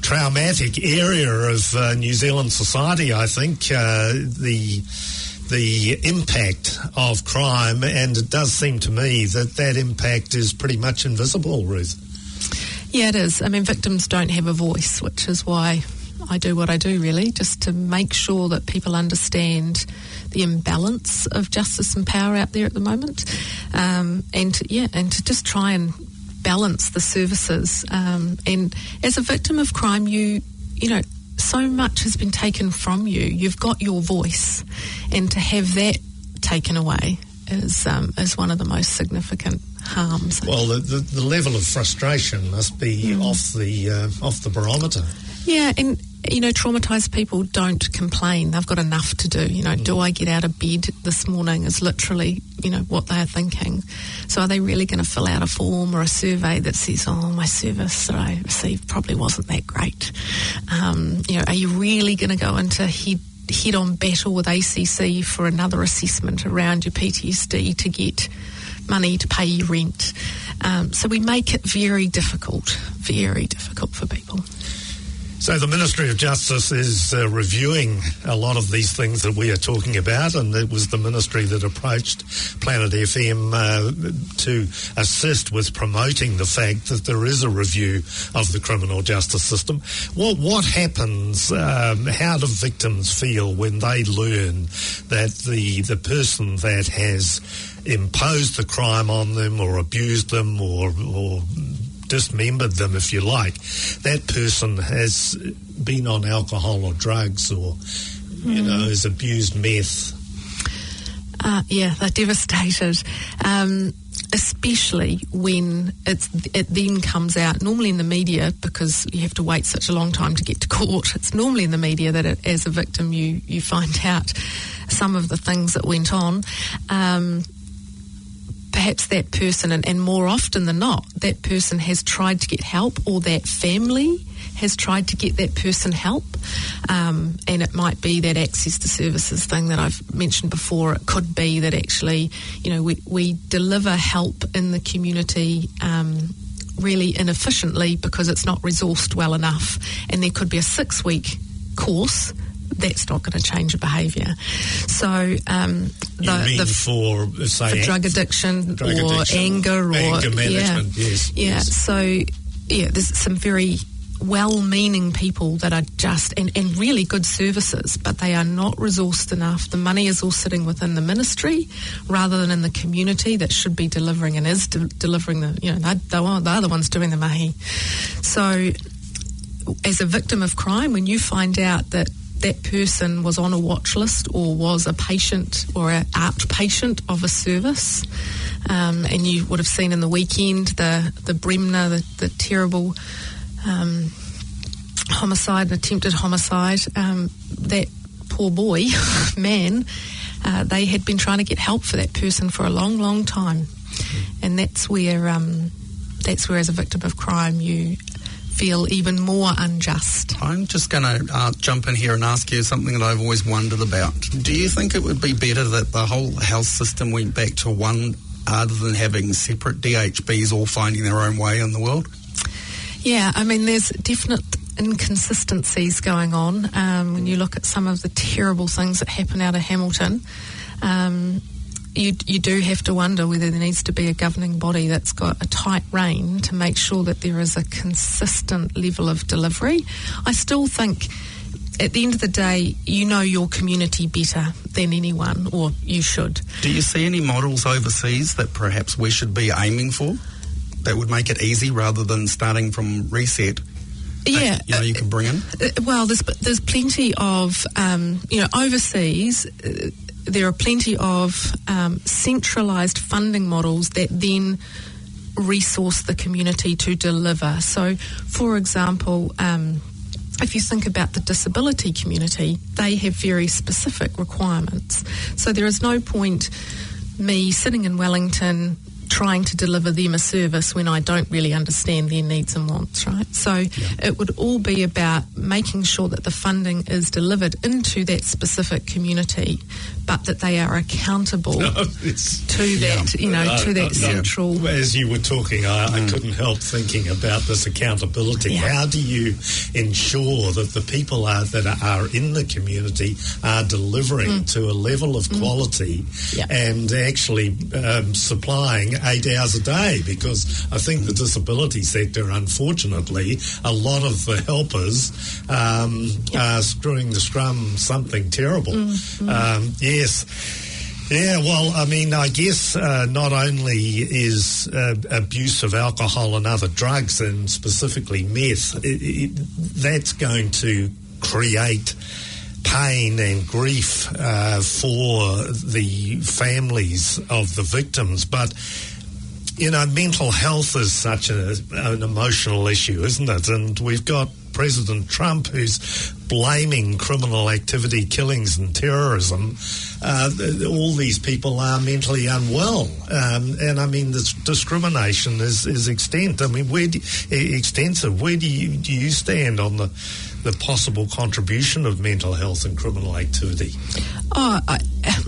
traumatic area of uh, New Zealand society, I think, uh, the the impact of crime, and it does seem to me that that impact is pretty much invisible, Ruth. Yeah, it is. I mean, victims don't have a voice, which is why I do what I do, really, just to make sure that people understand the imbalance of justice and power out there at the moment, um, and to, yeah, and to just try and balance the services. Um, and as a victim of crime, you you know, so much has been taken from you. You've got your voice, and to have that taken away is um, is one of the most significant harms. Well, the, the, the level of frustration must be mm. off the uh, off the barometer. Yeah, and you know, traumatised people don't complain. They've got enough to do. You know, mm. do I get out of bed this morning is literally, you know, what they're thinking. So are they really going to fill out a form or a survey that says, oh, my service that I received probably wasn't that great? Um, you know, are you really going to go into head, head-on battle with A C C for another assessment around your P T S D to get money to pay your rent? Um, so we make it very difficult, very difficult for people. So the Ministry of Justice is uh, reviewing a lot of these things that we are talking about, and it was the ministry that approached Planet F M uh, to assist with promoting the fact that there is a review of the criminal justice system. What what happens, um, how do victims feel when they learn that the, the person that has imposed the crime on them or abused them or, or dismembered them, if you like, that person has been on alcohol or drugs or, you mm. know, has abused meth? Uh, yeah, they're devastated, um, especially when it's, it then comes out, normally in the media, because you have to wait such a long time to get to court. It's normally in the media that it, as a victim you, you find out some of the things that went on. Um, perhaps that person, and, and more often than not, that person has tried to get help, or that family has tried to get that person help. Um, and it might be that access to services thing that I've mentioned before. It could be that actually, you know, we, we deliver help in the community um, really inefficiently because it's not resourced well enough. And there could be a six-week course. That's not going to change a behaviour. So, um, the, you mean the for, say, for drug addiction drug or addiction, anger or anger management, yeah, yes, yeah. yes. So, yeah, there's some very well-meaning people that are just and, and really good services, but they are not resourced enough. The money is all sitting within the ministry rather than in the community that should be delivering and is de- delivering the. You know, they're, they're the ones doing the mahi. So, as a victim of crime, when you find out that that person was on a watch list or was a patient or an outpatient of a service, um, and you would have seen in the weekend the, the Bremner, the, the terrible um, homicide, attempted homicide, um, that poor boy, man, uh, they had been trying to get help for that person for a long, long time. And that's where, um, that's where as a victim of crime you feel even more unjust. I'm just going to uh, jump in here and ask you something that I've always wondered about. Do you think it would be better that the whole health system went back to one other than having separate D H Bs all finding their own way in the world? Yeah, I mean, there's definite inconsistencies going on. Um, when you look at some of the terrible things that happen out of Hamilton, um, You, you do have to wonder whether there needs to be a governing body that's got a tight rein to make sure that there is a consistent level of delivery. I still think at the end of the day, you know your community better than anyone, or you should. Do you see any models overseas that perhaps we should be aiming for that would make it easy rather than starting from reset? Yeah. That, you know, you can bring in? Uh, well, there's, there's plenty of, um, you know, overseas... Uh, there are plenty of um, centralised funding models that then resource the community to deliver. So, for example, um, if you think about the disability community, they have very specific requirements. So there is no point me sitting in Wellington trying to deliver them a service when I don't really understand their needs and wants, right? So yeah. it would all be about making sure that the funding is delivered into that specific community, but that they are accountable no, to that, yeah. you know, uh, to that uh, central... No, as you were talking, I, mm. I couldn't help thinking about this accountability. Yeah. How do you ensure that the people are, that are in the community are delivering mm. to a level of quality mm. yeah. and actually um, supplying eight hours a day? Because I think the disability sector, unfortunately, a lot of the helpers um, yeah. are screwing the scrum something terrible. Mm. Mm. Um, yes. Yeah, well, I mean, I guess uh, not only is uh, abuse of alcohol and other drugs, and specifically meth, it, it, that's going to create pain and grief uh, for the families of the victims. But, you know, mental health is such a, an emotional issue, isn't it? And we've got President Trump who's blaming criminal activity, killings and terrorism. Uh, all these people are mentally unwell. Um, and, I mean, this discrimination is, is extent. I mean, where do, extensive. Where do you, do you stand on the, the possible contribution of mental health and criminal activity? Oh, I...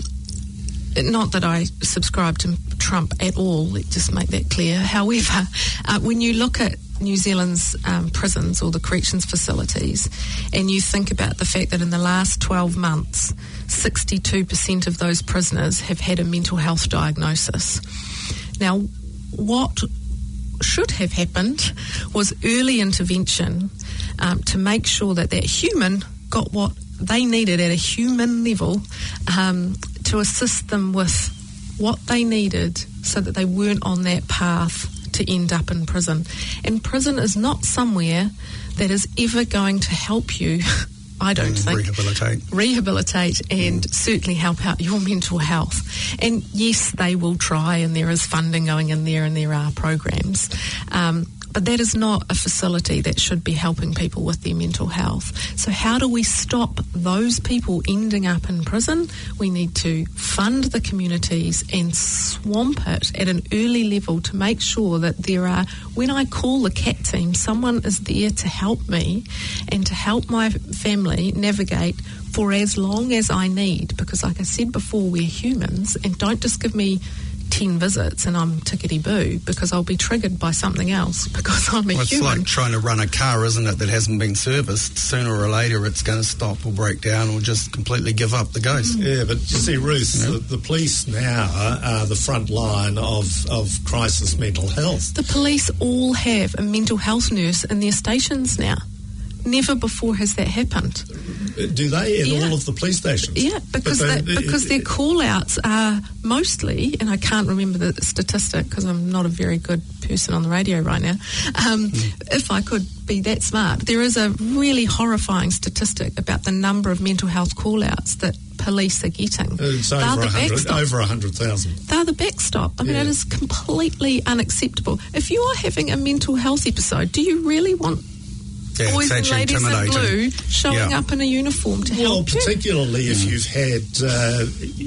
Not that I subscribe to Trump at all, let's just make that clear. However, uh, when you look at New Zealand's um, prisons or the corrections facilities, and you think about the fact that in the last twelve months, sixty-two percent of those prisoners have had a mental health diagnosis. Now, what should have happened was early intervention um, to make sure that that human got what they needed at a human level um, to assist them with what they needed so that they weren't on that path to end up in prison. And prison is not somewhere that is ever going to help you, I don't mm, think. Rehabilitate. Rehabilitate and mm. certainly help out your mental health. And yes, they will try, and there is funding going in there and there are programs. Um, But that is not a facility that should be helping people with their mental health. So how do we stop those people ending up in prison? We need to fund the communities and swamp it at an early level to make sure that there are, when I call the CAT team, someone is there to help me and to help my family navigate for as long as I need. Because like I said before, we're humans, and don't just give me ten visits and I'm tickety-boo, because I'll be triggered by something else because I'm a well, it's human. It's like trying to run a car, isn't it, that hasn't been serviced. Sooner or later it's going to stop or break down or just completely give up the ghost. Yeah, but you see, Ruth, yeah. the, the police now are the front line of, of crisis mental health. The police all have a mental health nurse in their stations now. Never before has that happened. Do they in yeah. all of the police stations? Yeah, because they, because their call-outs are mostly, and I can't remember the statistic because I'm not a very good person on the radio right now, um, mm. if I could be that smart, there is a really horrifying statistic about the number of mental health call-outs that police are getting. It's over one hundred thousand. They're the backstop. I mean, yeah. it is completely unacceptable. If you are having a mental health episode, do you really want Yeah, boys and ladies in blue showing yeah. up in a uniform to well, help you? Well, particularly if you've had uh,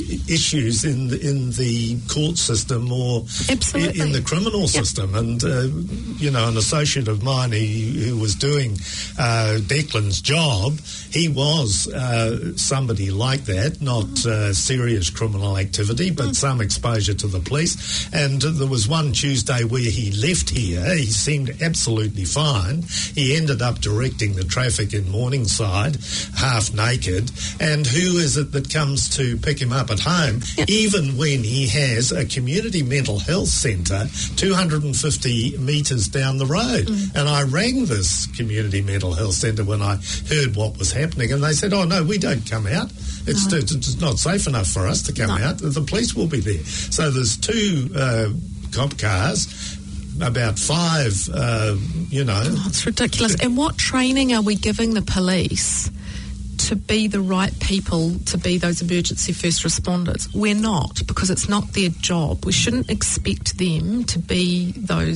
issues in the, in the court system or Absolutely. in the criminal yep. system. And, uh, you know, an associate of mine who, who was doing uh, Declan's job, he was uh, somebody like that, not uh, serious criminal activity, but mm. some exposure to the police. And uh, there was one Tuesday where he left here. He seemed absolutely fine. He ended up directing the traffic in Morningside, half naked, and who is it that comes to pick him up at home, yep. even when he has a community mental health centre two hundred fifty metres down the road? Mm. And I rang this community mental health centre when I heard what was happening, and they said, oh, no, we don't come out. It's, no. t- it's not safe enough for us to come no. out. The police will be there. So there's two uh, cop cars, about five, uh, you know. Oh, it's ridiculous. And what training are we giving the police to be the right people, to be those emergency first responders? We're not, because it's not their job. We shouldn't expect them to be those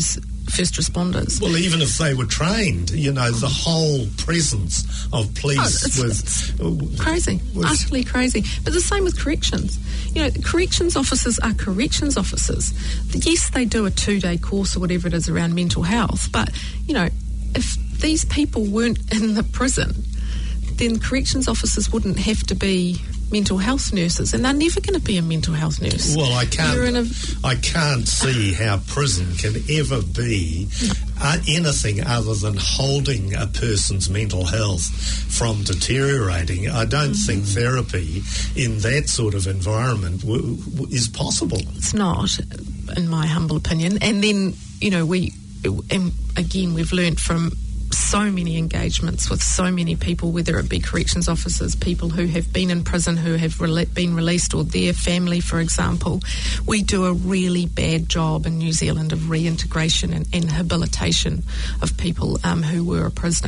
first responders. Well, even if they were trained, you know, the whole presence of police Oh, it's- was it's crazy, was- utterly crazy. But the same with corrections. You know, corrections officers are corrections officers. Yes, they do a two-day course or whatever it is around mental health, but, you know, if these people weren't in the prison, then corrections officers wouldn't have to be mental health nurses, and they're never going to be a mental health nurse. Well, I can't. You're in a- I can't see how prison can ever be uh, anything other than holding a person's mental health from deteriorating. I don't Mm-hmm. think therapy in that sort of environment w- w- is possible. It's not, in my humble opinion. And then, you know, we, and again, we've learnt from so many engagements with so many people, whether it be corrections officers, people who have been in prison who have rele- been released, or their family, for example. We do a really bad job in New Zealand of reintegration and, and rehabilitation of people um, who were a prisoner.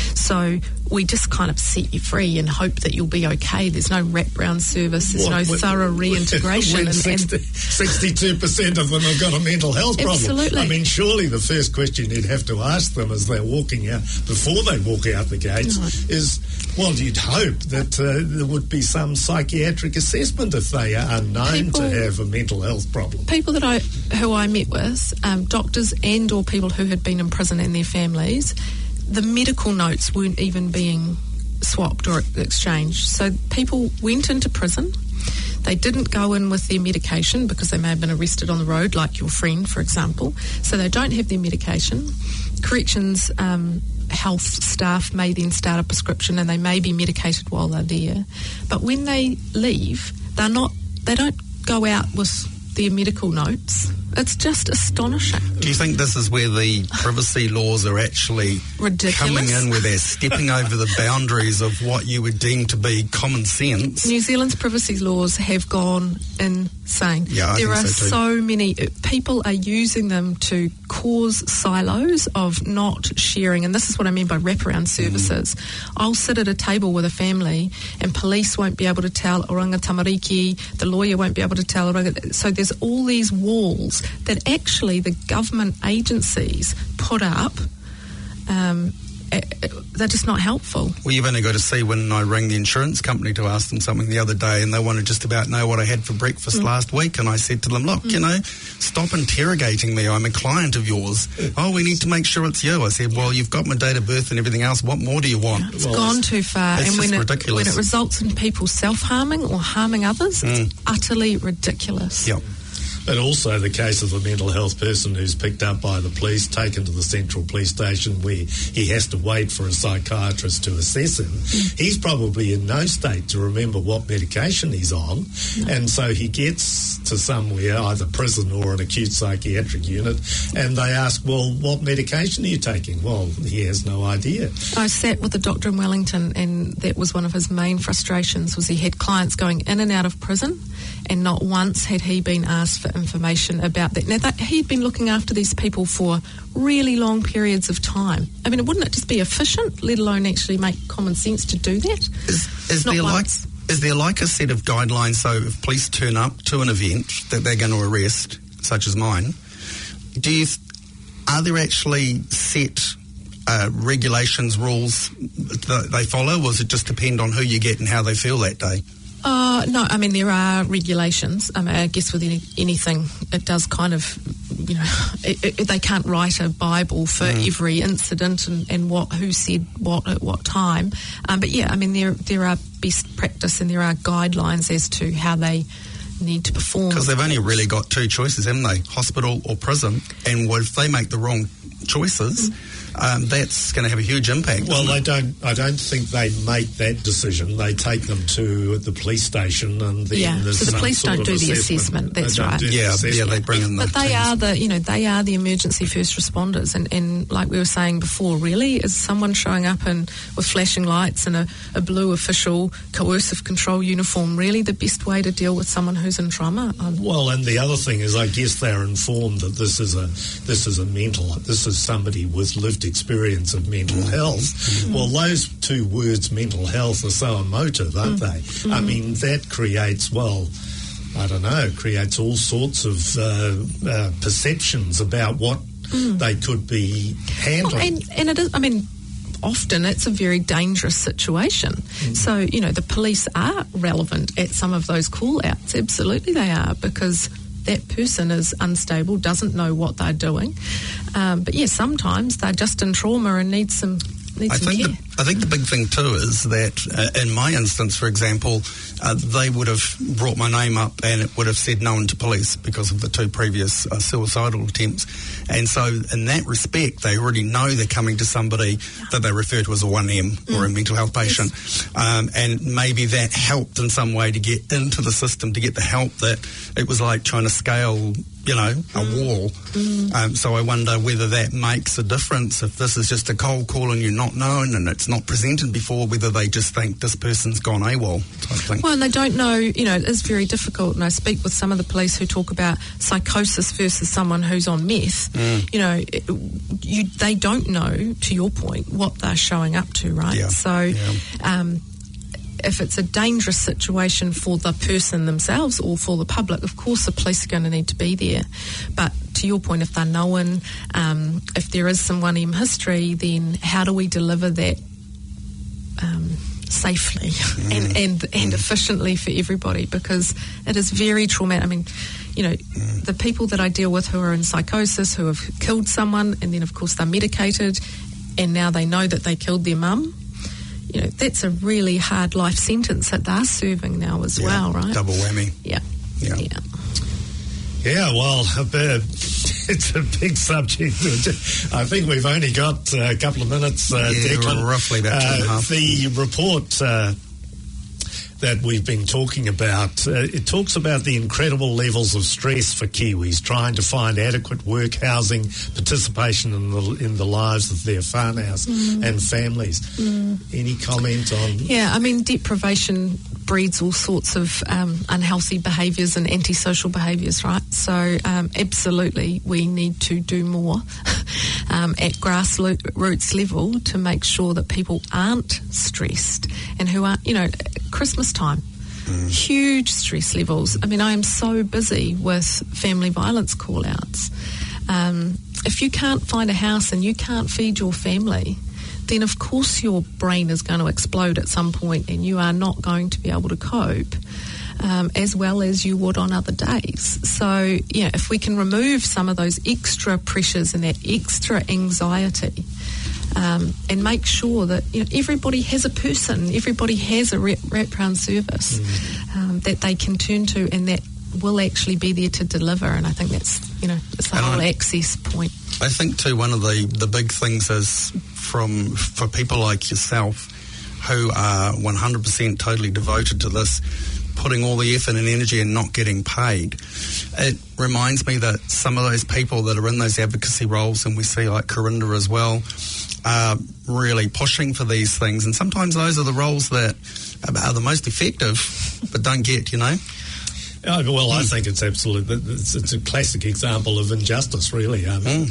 So we just kind of set you free and hope that you'll be okay. There's no wraparound service. There's What- no when- thorough reintegration. When and, sixty, and sixty-two percent of them have got a mental health problem. Absolutely. I mean, surely the first question you'd have to ask them as they're walking out, before they walk out the gates, Right. is, well, you'd hope that uh, there would be some psychiatric assessment if they are known People- to have a mental health problem. people that I who I met with, um, doctors and or people who had been in prison and their families, the medical notes weren't even being swapped or exchanged. So people went into prison. They didn't go in with their medication because they may have been arrested on the road, like your friend, for example. So they don't have their medication. Corrections um, health staff may then start a prescription, and they may be medicated while they're there. But when they leave, they're not. They don't go out with their medical notes. It's just astonishing. Do you think this is where the privacy laws are actually Ridiculous. coming in, where they're stepping over the boundaries of what you would deem to be common sense? New Zealand's privacy laws have gone insane. Yeah, I there think are so too. so many people are using them to cause silos of not sharing, and this is what I mean by wraparound services. Mm. I'll sit at a table with a family, and police won't be able to tell Oranga Tamariki, the lawyer won't be able to tell Oranga. So there's all these walls that actually the government agencies put up. Um, they're just not helpful. Well, you've only got to see when I rang the insurance company to ask them something the other day, and they wanted just about know what I had for breakfast mm. last week, and I said to them, look, mm. you know, stop interrogating me. I'm a client of yours. Oh, we need to make sure it's you. I said, well, you've got my date of birth and everything else. What more do you want? Yeah, it's well, gone it's, too far. It's and when just it, ridiculous. when it results in people self-harming or harming others, mm. it's utterly ridiculous. Yep. But also the case of the mental health person who's picked up by the police, taken to the central police station where he has to wait for a psychiatrist to assess him. Mm. He's probably in no state to remember what medication he's on. No. And so he gets to somewhere, either prison or an acute psychiatric unit, and they ask, well, what medication are you taking? Well, he has no idea. I sat with a doctor in Wellington, and that was one of his main frustrations, was he had clients going in and out of prison, and not once had he been asked for information about that. Now, that, he'd been looking after these people for really long periods of time. I mean, wouldn't it just be efficient, let alone actually make common sense to do that? Is, is Not there like once. is there like a set of guidelines? So if police turn up to an event that they're going to arrest, such as mine, do you are there actually set uh, regulations, rules that they follow, or does it just depend on who you get and how they feel that day? Uh, no, I mean, there are regulations. I mean, I guess with any, anything, it does kind of, you know, it, it, they can't write a Bible for mm. every incident and, and what who said what at what time. Um, but yeah, I mean, there there are best practice and there are guidelines as to how they need to perform. Because they've only really got two choices, haven't they? Hospital or prison. And if they make the wrong choices... Mm. Um, that's going to have a huge impact. Well, they it? don't. I don't think they make that decision. They take them to the police station, and then yeah. there's so the some police sort don't of do the assessment. assessment. That's they don't right. do the Yeah, assessment. yeah, they bring in the. But they teams. are the, you know, they are the emergency first responders, and, and like we were saying before, really, is someone showing up and with flashing lights and a, a blue official coercive control uniform really the best way to deal with someone who's in trauma? Um, Well, and the other thing is, I guess they're informed that this is a this is a mental. This is somebody with lived experience of mental health. Mm-hmm. Well, those two words, mental health, are so emotive, aren't mm-hmm. they? Mm-hmm. I mean, that creates, well, I don't know, creates all sorts of uh, uh, perceptions about what mm. they could be handling. Well, and, and it is, I mean, often it's a very dangerous situation. Mm. So, you know, the police are relevant at some of those call-outs. Absolutely they are, because that person is unstable, doesn't know what they're doing. Um, but, yeah, sometimes they're just in trauma and need some need I some think care. The, I think the big thing, too, is that uh, in my instance, for example, uh, they would have brought my name up and it would have said known to police because of the two previous uh, suicidal attempts. And so in that respect, they already know they're coming to somebody that they refer to as a one M mm. or a mental health patient. Yes. Um, and maybe that helped in some way to get into the system, to get the help that it was like trying to scale, you know, a mm. wall. Mm. Um, so I wonder whether that makes a difference, if this is just a cold call and you're not known and it's not presented before, whether they just think this person's gone AWOL type thing. Well, and they don't know, you know, it is very difficult, and I speak with some of the police who talk about psychosis versus someone who's on meth. Mm. You know, it, you, they don't know, to your point, what they're showing up to, right? Yeah. So yeah. Um, if it's a dangerous situation for the person themselves or for the public, of course the police are going to need to be there. But to your point, if they're known, um, if there is some one M history, then how do we deliver that um, safely mm. and, and, and mm. efficiently for everybody? Because it is very traumatic. I mean, you know, mm. the people that I deal with who are in psychosis, who have killed someone, and then of course they're medicated, and now they know that they killed their mum. You know, that's a really hard life sentence that they're serving now as yeah, well, right? Double whammy. Yeah. Yeah. Yeah, yeah well, a bit, it's a big subject. I think we've only got a couple of minutes, uh, yeah, Declan. roughly about two and a half. The report uh, that we've been talking about, uh, it talks about the incredible levels of stress for Kiwis trying to find adequate work, housing, participation in the in the lives of their whānau mm. and families. Mm. Any comment on? Yeah, I mean, deprivation breeds all sorts of um, unhealthy behaviours and antisocial behaviours, right? So um, absolutely we need to do more um, at grassroots level to make sure that people aren't stressed and who aren't, you know, Christmas time, mm. huge stress levels. I mean, I am so busy with family violence call-outs. Um, if you can't find a house and you can't feed your family, then of course your brain is going to explode at some point and you are not going to be able to cope um, as well as you would on other days. So, yeah, if we can remove some of those extra pressures and that extra anxiety um, and make sure that, you know, everybody has a person, everybody has a wraparound service mm. um, that they can turn to and that will actually be there to deliver. And I think that's, you know, it's the and whole I, access point. I think too, one of the, the big things is from for people like yourself who are one hundred percent totally devoted to this, putting all the effort and energy and not getting paid. It reminds me that some of those people that are in those advocacy roles, and we see like Corinda as well, are really pushing for these things. And sometimes those are the roles that are the most effective but don't get, you know. Oh, well, I think it's absolutely, it's, it's a classic example of injustice, really. I mean,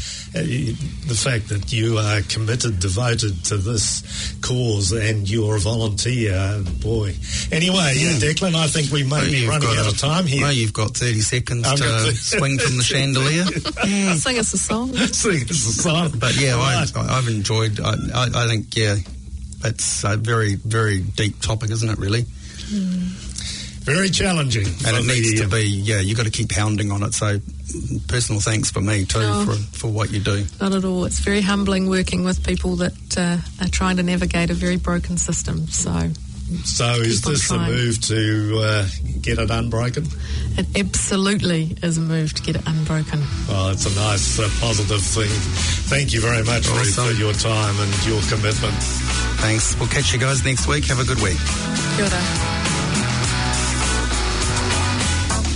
mm. the fact that you are committed, devoted to this cause and you're a volunteer, boy. Anyway, yeah, Declan, I think we may well, be running out a, of time here. Well, you've got thirty seconds I've to swing from the chandelier. mm. Sing us a song. Sing us a song. But yeah, right. I, I've enjoyed, I, I, I think, yeah, it's a very, very deep topic, isn't it, really? Mm. Very challenging. And it needs the, to be, yeah, you've got to keep pounding on it. So personal thanks for me too oh, for, for what you do. Not at all. It's very humbling working with people that uh, are trying to navigate a very broken system. So So is this the move to uh, get it unbroken? It absolutely is a move to get it unbroken. Well, it's a nice, uh, positive thing. Thank you very much, Ruth, awesome. for your time and your commitment. Thanks. We'll catch you guys next week. Have a good week. Kia ora.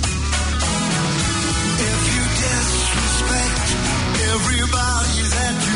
Everybody that you